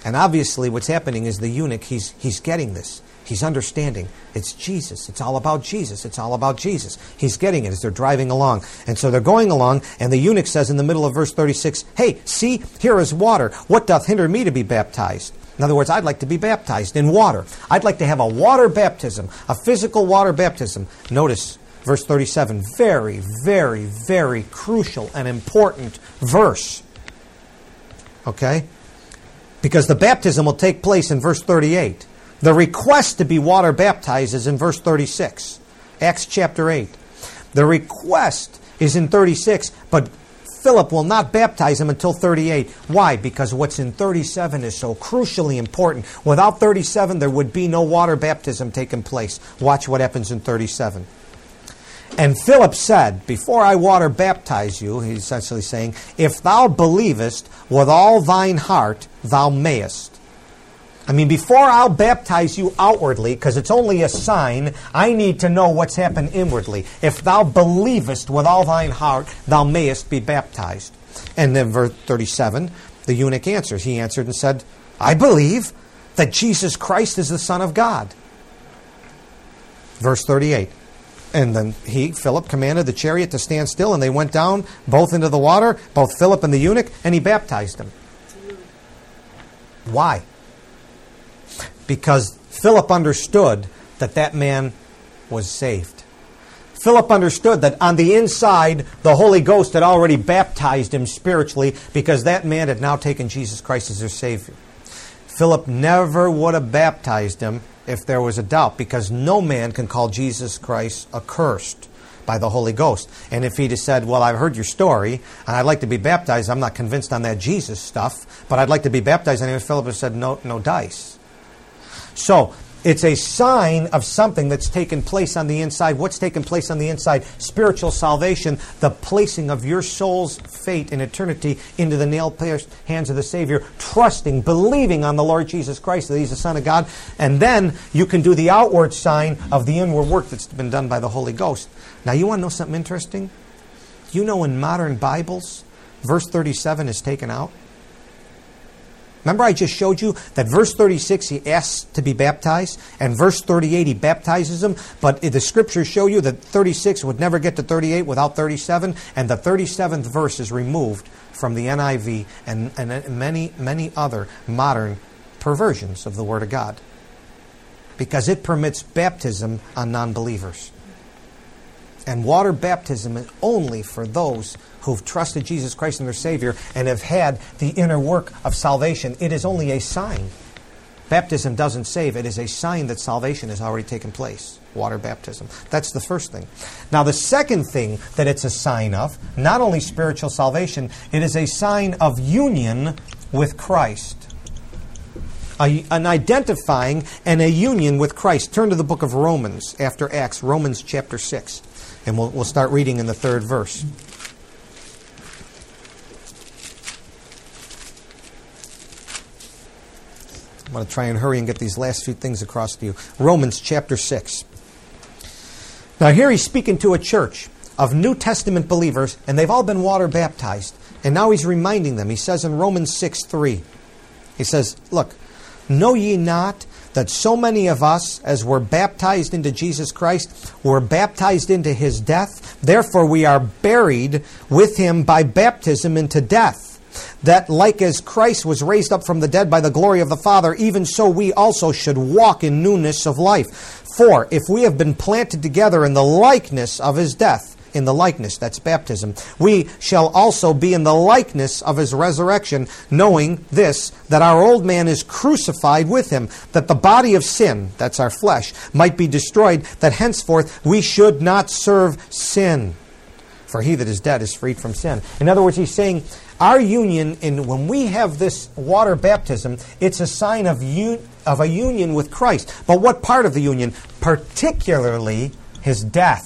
And obviously what's happening is the eunuch, he's getting this. He's understanding. It's Jesus. It's all about Jesus. It's all about Jesus. He's getting it as they're driving along. And so they're going along, and the eunuch says in the middle of verse 36, "Hey, see, here is water. What doth hinder me to be baptized?" In other words, I'd like to be baptized in water. I'd like to have a water baptism, a physical water baptism. Notice verse 37, very, very, very crucial and important verse. Okay? Because the baptism will take place in verse 38. The request to be water baptized is in verse 36. Acts chapter 8. The request is in 36, but Philip will not baptize him until 38. Why? Because what's in 37 is so crucially important. Without 37, there would be no water baptism taking place. Watch what happens in 37. And Philip said, "Before I water baptize you," he's essentially saying, "if thou believest with all thine heart, thou mayest." I mean, before I'll baptize you outwardly, because it's only a sign, I need to know what's happened inwardly. If thou believest with all thine heart, thou mayest be baptized. And then verse 37, the eunuch answers. He answered and said, "I believe that Jesus Christ is the Son of God." Verse 38. And then Philip, commanded the chariot to stand still, and they went down both into the water, both Philip and the eunuch, and he baptized him. Why? Because Philip understood that that man was saved. Philip understood that on the inside, the Holy Ghost had already baptized him spiritually because that man had now taken Jesus Christ as their Savior. Philip never would have baptized him if there was a doubt, because no man can call Jesus Christ accursed by the Holy Ghost. And if he'd have said, "Well, I've heard your story, and I'd like to be baptized. I'm not convinced on that Jesus stuff, but I'd like to be baptized," and Philip would have said, no dice. So, it's a sign of something that's taken place on the inside. What's taken place on the inside? Spiritual salvation, the placing of your soul's fate in eternity into the nail-pierced hands of the Savior, trusting, believing on the Lord Jesus Christ that He's the Son of God. And then you can do the outward sign of the inward work that's been done by the Holy Ghost. Now, you want to know something interesting? You know, in modern Bibles, verse 37 is taken out. Remember I just showed you that verse 36 he asks to be baptized, and verse 38 he baptizes him, but the scriptures show you that 36 would never get to 38 without 37, and the 37th verse is removed from the NIV and many, many other modern perversions of the Word of God, because it permits baptism on non-believers. And water baptism is only for those who've trusted Jesus Christ as their Savior and have had the inner work of salvation. It is only a sign. Baptism doesn't save. It is a sign that salvation has already taken place. Water baptism. That's the first thing. Now, the second thing that it's a sign of, not only spiritual salvation, it is a sign of union with Christ. An identifying and a union with Christ. Turn to the book of Romans after Acts, Romans chapter 6. And we'll start reading in the 3rd verse. I'm going to try and hurry and get these last few things across to you. Romans chapter 6. Now here he's speaking to a church of New Testament believers, and they've all been water baptized. And now he's reminding them. He says in Romans 6:3, he says, "Look, know ye not that so many of us, as were baptized into Jesus Christ, were baptized into His death? Therefore we are buried with Him by baptism into death, that like as Christ was raised up from the dead by the glory of the Father, even so we also should walk in newness of life. For if we have been planted together in the likeness of His death," in the likeness, that's baptism, "we shall also be in the likeness of His resurrection, knowing this, that our old man is crucified with Him, that the body of sin," that's our flesh, "might be destroyed, that henceforth we should not serve sin. For he that is dead is freed from sin." In other words, he's saying our union, when we have this water baptism, it's a sign of a union with Christ. But what part of the union? Particularly His death.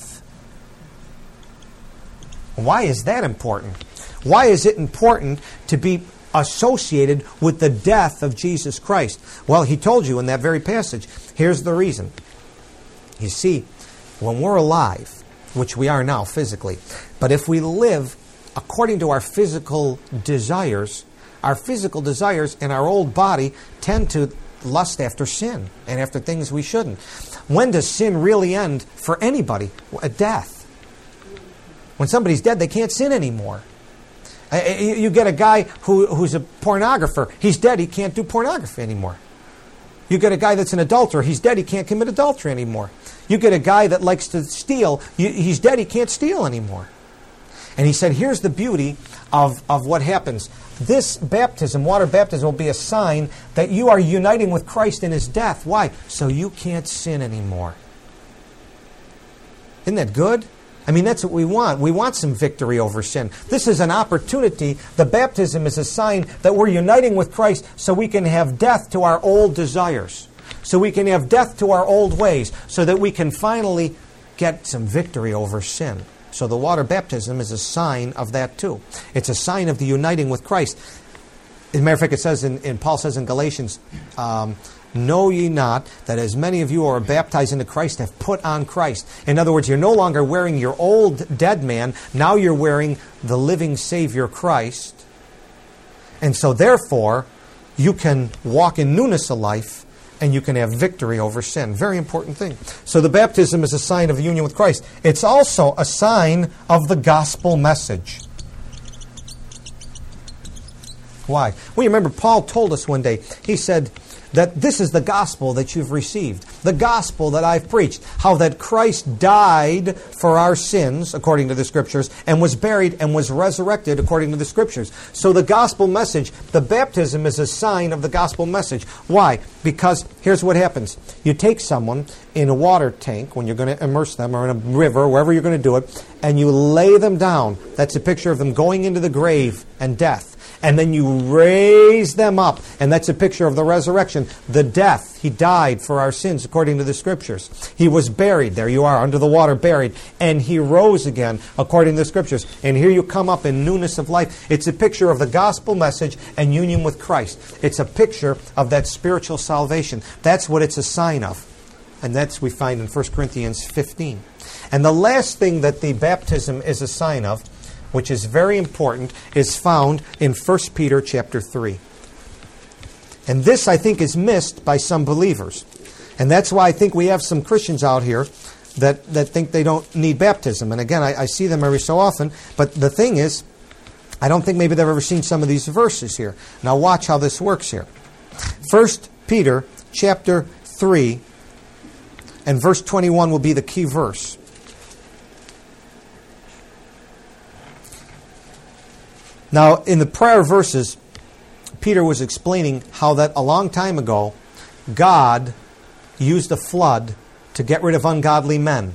Why is that important? Why is it important to be associated with the death of Jesus Christ? Well, he told you in that very passage. Here's the reason. You see, when we're alive, which we are now physically, but if we live according to our physical desires, our physical desires in our old body tend to lust after sin and after things we shouldn't. When does sin really end for anybody? At death. When somebody's dead, they can't sin anymore. You get a guy who's a pornographer. He's dead. He can't do pornography anymore. You get a guy that's an adulterer. He's dead. He can't commit adultery anymore. You get a guy that likes to steal. He's dead. He can't steal anymore. And he said, here's the beauty of what happens. This baptism, water baptism, will be a sign that you are uniting with Christ in His death. Why? So you can't sin anymore. Isn't that good? I mean, that's what we want. We want some victory over sin. This is an opportunity. The baptism is a sign that we're uniting with Christ so we can have death to our old desires. So we can have death to our old ways. So that we can finally get some victory over sin. So the water baptism is a sign of that too. It's a sign of the uniting with Christ. As a matter of fact, it says Paul says in Galatians, know ye not that as many of you who are baptized into Christ have put on Christ. In other words, you're no longer wearing your old dead man. Now you're wearing the living Savior Christ. And so therefore, you can walk in newness of life and you can have victory over sin. Very important thing. So the baptism is a sign of union with Christ. It's also a sign of the gospel message. Why? Well, you remember Paul told us one day, he said that this is the gospel that you've received. The gospel that I've preached. How that Christ died for our sins, according to the Scriptures, and was buried and was resurrected, according to the Scriptures. So the gospel message, the baptism is a sign of the gospel message. Why? Because here's what happens. You take someone in a water tank, when you're going to immerse them, or in a river, wherever you're going to do it, and you lay them down. That's a picture of them going into the grave and death. And then you raise them up. And that's a picture of the resurrection. The death. He died for our sins according to the Scriptures. He was buried. There you are, under the water, buried. And He rose again according to the Scriptures. And here you come up in newness of life. It's a picture of the gospel message and union with Christ. It's a picture of that spiritual salvation. That's what it's a sign of. And that's we find in 1 Corinthians 15. And the last thing that the baptism is a sign of, which is very important, is found in 1 Peter chapter 3. And this, I think, is missed by some believers. And that's why I think we have some Christians out here that think they don't need baptism. And again, I see them every so often. But the thing is, I don't think maybe they've ever seen some of these verses here. Now watch how this works here. 1 Peter chapter 3 and verse 21 will be the key verse. Now, in the prior verses, Peter was explaining how that a long time ago, God used a flood to get rid of ungodly men.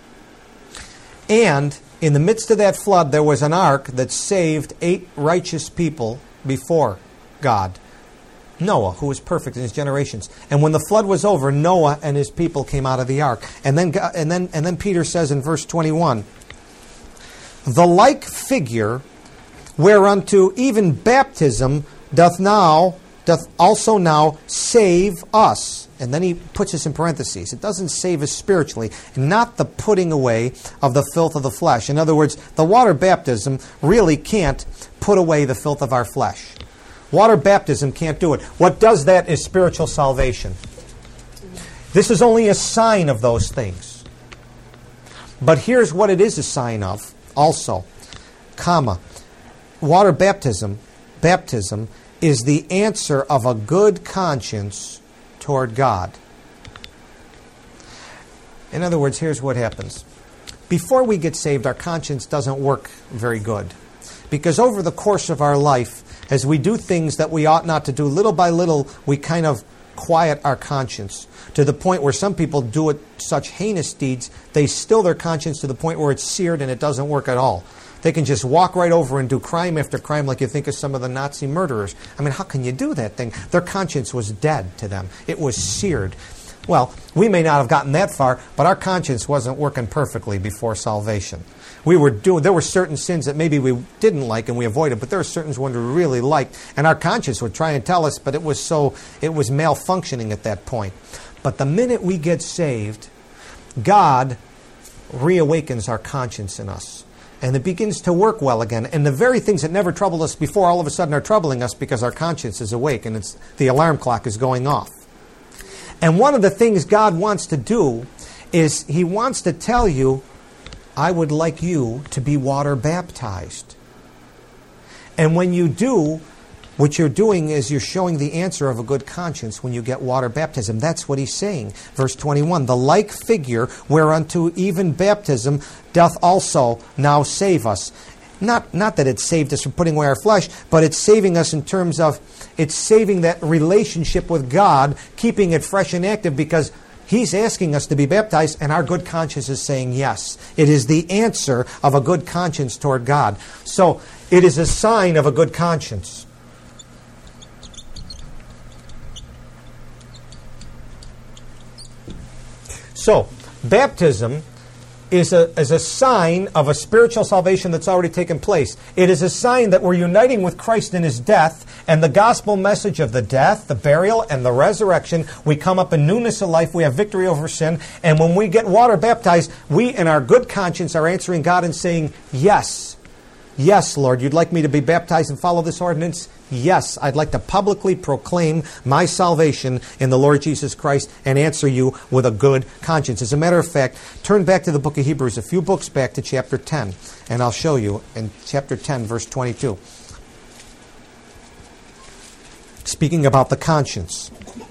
And in the midst of that flood, there was an ark that saved 8 righteous people before God. Noah, who was perfect in his generations. And when the flood was over, Noah and his people came out of the ark. And then Peter says in verse 21, the like figure whereunto even baptism doth also now save us. And then he puts this in parentheses. It doesn't save us spiritually, not the putting away of the filth of the flesh. In other words, the water baptism really can't put away the filth of our flesh. Water baptism can't do it. What does that is spiritual salvation. This is only a sign of those things. But here's what it is a sign of also. Water baptism is the answer of a good conscience toward God. In other words, here's what happens. Before we get saved, our conscience doesn't work very good. Because over the course of our life, as we do things that we ought not to do, little by little, we kind of quiet our conscience to the point where some people do it such heinous deeds, they still their conscience to the point where it's seared and it doesn't work at all. They can just walk right over and do crime after crime like you think of some of the Nazi murderers. I mean, how can you do that thing? Their conscience was dead to them. It was seared. Well, we may not have gotten that far, but our conscience wasn't working perfectly before salvation. There were certain sins that maybe we didn't like and we avoided, but there were certain ones we really liked, and our conscience would try and tell us, but it was malfunctioning at that point. But the minute we get saved, God reawakens our conscience in us. and it begins to work well again. And the very things that never troubled us before all of a sudden are troubling us because our conscience is awake and the alarm clock is going off. And one of the things God wants to do is He wants to tell you, I would like you to be water baptized. And when you do, what you're doing is you're showing the answer of a good conscience when you get water baptism. That's what He's saying. Verse 21, the like figure whereunto even baptism doth also now save us. Not that it saved us from putting away our flesh, but it's saving us in terms of it's saving that relationship with God, keeping it fresh and active, because He's asking us to be baptized, and our good conscience is saying yes. It is the answer of a good conscience toward God. So it is a sign of a good conscience. So, baptism is a sign of a spiritual salvation that's already taken place. It is a sign that we're uniting with Christ in His death, and the gospel message of the death, the burial, and the resurrection. We come up in newness of life. We have victory over sin. And when we get water baptized, we in our good conscience are answering God and saying, yes. Yes, Lord, you'd like me to be baptized and follow this ordinance? Yes, I'd like to publicly proclaim my salvation in the Lord Jesus Christ and answer you with a good conscience. As a matter of fact, turn back to the book of Hebrews, a few books back to chapter 10, and I'll show you in chapter 10, verse 22. Speaking about the conscience.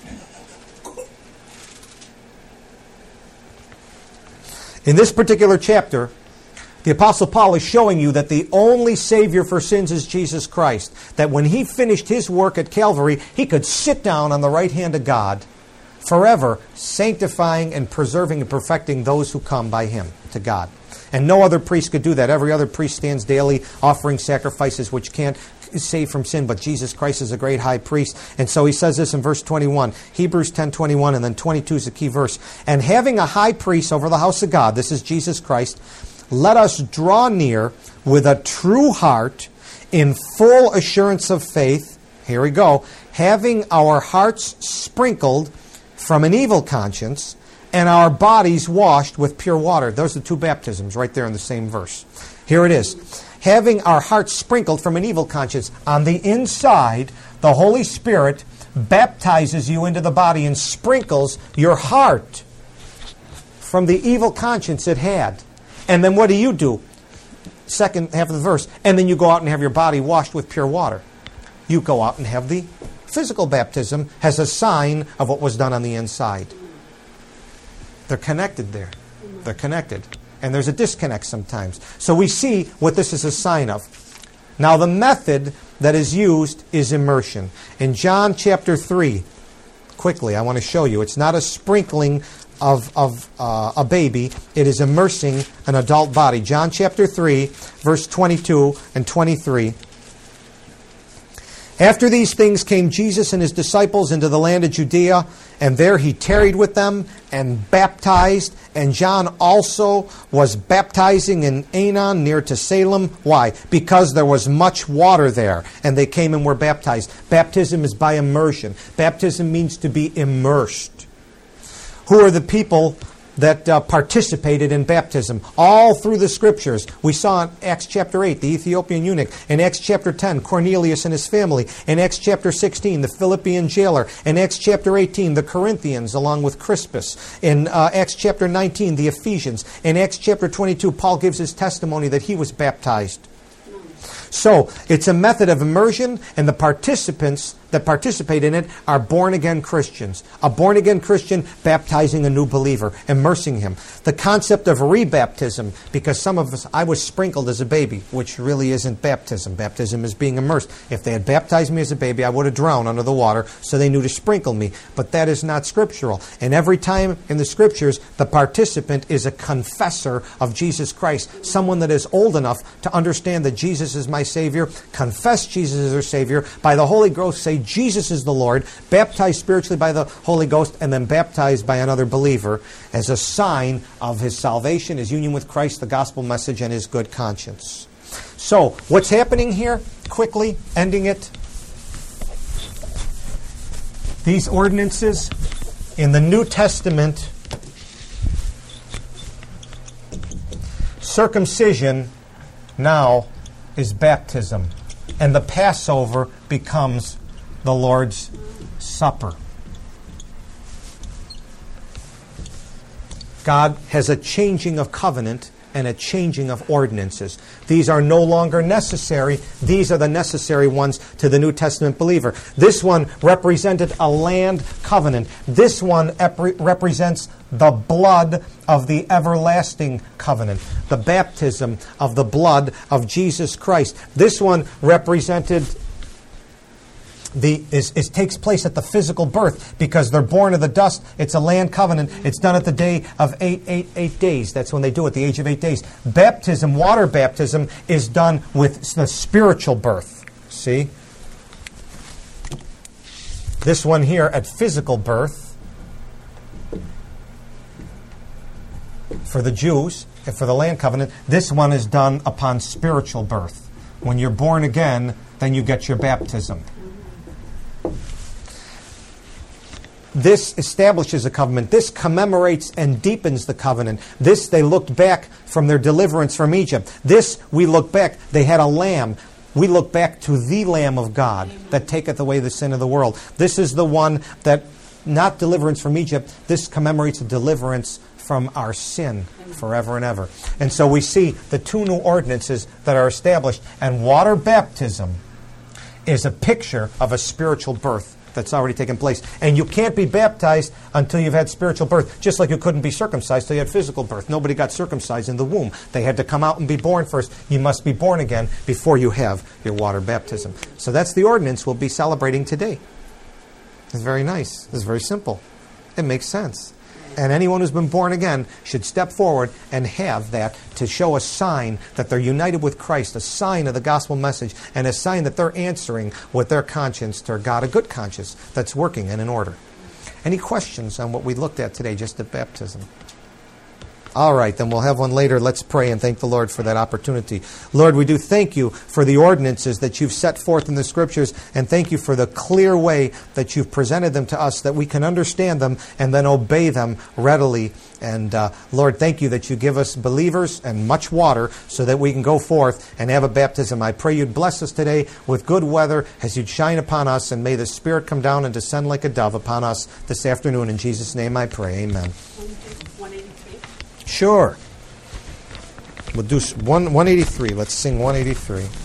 In this particular chapter, the Apostle Paul is showing you that the only Savior for sins is Jesus Christ. That when He finished His work at Calvary, He could sit down on the right hand of God forever, sanctifying and preserving and perfecting those who come by Him to God. And no other priest could do that. Every other priest stands daily offering sacrifices which can't save from sin, but Jesus Christ is a great high priest. And so he says this in verse 21, Hebrews 10:21, and then 22 is the key verse. And having a high priest over the house of God, this is Jesus Christ, let us draw near with a true heart in full assurance of faith. Here we go. Having our hearts sprinkled from an evil conscience and our bodies washed with pure water. Those are the two baptisms right there in the same verse. Here it is. Having our hearts sprinkled from an evil conscience. On the inside, the Holy Spirit baptizes you into the body and sprinkles your heart from the evil conscience it had. And then what do? Second half of the verse. And then you go out and have your body washed with pure water. You go out and have the physical baptism as a sign of what was done on the inside. They're connected there. They're connected. And there's a disconnect sometimes. So we see what this is a sign of. Now the method that is used is immersion. In John chapter 3, quickly, I want to show you. It's not a sprinkling of a baby. It is immersing an adult body. John chapter 3, verse 22 and 23. After these things came Jesus and His disciples into the land of Judea, and there He tarried with them and baptized. And John also was baptizing in Aenon near to Salem. Why? Because there was much water there, and they came and were baptized. Baptism is by immersion. Baptism means to be immersed. Who are the people that participated in baptism? All through the Scriptures. We saw in Acts chapter 8, the Ethiopian eunuch. In Acts chapter 10, Cornelius and his family. In Acts chapter 16, the Philippian jailer. In Acts chapter 18, the Corinthians along with Crispus. In Acts chapter 19, the Ephesians. In Acts chapter 22, Paul gives his testimony that he was baptized. So, it's a method of immersion, and the participants that participate in it are born-again Christians. A born-again Christian baptizing a new believer, immersing him. The concept of rebaptism, because some of us, I was sprinkled as a baby, which really isn't baptism. Baptism is being immersed. If they had baptized me as a baby, I would have drowned under the water, so they knew to sprinkle me. But that is not scriptural. And every time in the Scriptures, the participant is a confessor of Jesus Christ, someone that is old enough to understand that Jesus is my Savior, confess Jesus as their Savior, by the Holy Ghost say Jesus is the Lord, baptized spiritually by the Holy Ghost, and then baptized by another believer as a sign of his salvation, his union with Christ, the gospel message, and his good conscience. So, what's happening here? Quickly, ending it. These ordinances in the New Testament, circumcision now is baptism. And the Passover becomes the Lord's Supper. God has a changing of covenant and a changing of ordinances. These are no longer necessary. These are the necessary ones to the New Testament believer. This one represented a land covenant. This one represents the blood of the everlasting covenant, the baptism of the blood of Jesus Christ. This one represented takes place at the physical birth because they're born of the dust. It's a land covenant. It's done at the day of 8 days. That's when they do it, the age of 8 days. Baptism, water baptism, is done with the spiritual birth. See? This one here at physical birth for the Jews, and for the land covenant. This one is done upon spiritual birth. When you're born again, then you get your baptism. This establishes a covenant. This commemorates and deepens the covenant. This, they looked back from their deliverance from Egypt. This, we look back. They had a lamb. We look back to the Lamb of God that taketh away the sin of the world. This is the one that, not deliverance from Egypt, this commemorates a deliverance from our sin forever and ever. And so we see the two new ordinances that are established. And water baptism is a picture of a spiritual birth that's already taken place. And you can't be baptized until you've had spiritual birth, just like you couldn't be circumcised till you had physical birth. Nobody got circumcised in the womb. They had to come out and be born first. You must be born again before you have your water baptism. So that's the ordinance we'll be celebrating today. It's very nice. It's very simple. It makes sense. And anyone who's been born again should step forward and have that to show a sign that they're united with Christ, a sign of the gospel message, and a sign that they're answering with their conscience to God, a good conscience that's working and in order. Any questions on what we looked at today, just at baptism? All right, then we'll have one later. Let's pray and thank the Lord for that opportunity. Lord, we do thank you for the ordinances that you've set forth in the Scriptures, and thank you for the clear way that you've presented them to us, that we can understand them and then obey them readily. And Lord, thank you that you give us believers and much water so that we can go forth and have a baptism. I pray you'd bless us today with good weather as you'd shine upon us, and may the Spirit come down and descend like a dove upon us this afternoon. In Jesus' name I pray. Amen. Sure. We'll do 183. Let's sing 183.